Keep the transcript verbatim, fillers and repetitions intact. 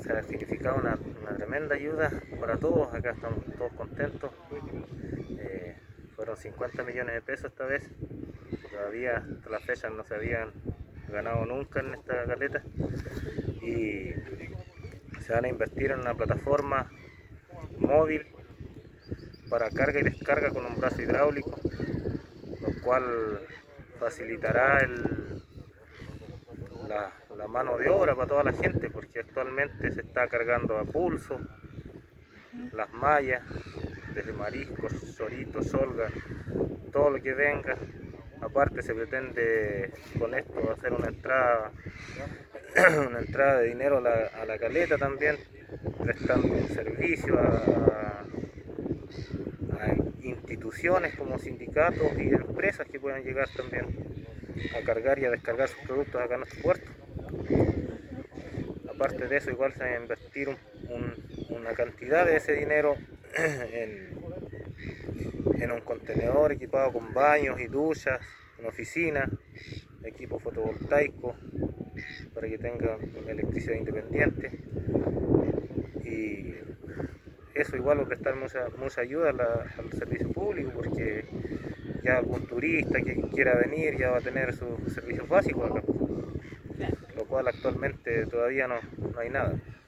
se ha significado una, una tremenda ayuda para todos. Acá estamos todos contentos. Eh, fueron cincuenta millones de pesos esta vez. Todavía hasta la fecha no se habían ganado nunca en esta caleta, y se van a invertir en una plataforma móvil para carga y descarga con un brazo hidráulico, lo cual facilitará el, la, la mano de obra para toda la gente, porque actualmente se está cargando a pulso las mallas, desde mariscos, choritos, solga, todo lo que venga. Aparte se pretende con esto hacer una entrada una entrada de dinero a la, a la caleta también, prestando un servicio a, a instituciones como sindicatos y empresas que puedan llegar también a cargar y a descargar sus productos acá en nuestro puerto. Aparte de eso, igual se va a invertir un, un, una cantidad de ese dinero en en un contenedor equipado con baños y duchas, una oficina, equipo fotovoltaico para que tenga electricidad independiente, y eso igual va a prestar mucha, mucha ayuda a la, al servicio público, porque ya algún turista que quiera venir ya va a tener sus servicios básicos acá, lo cual actualmente todavía no, no hay nada.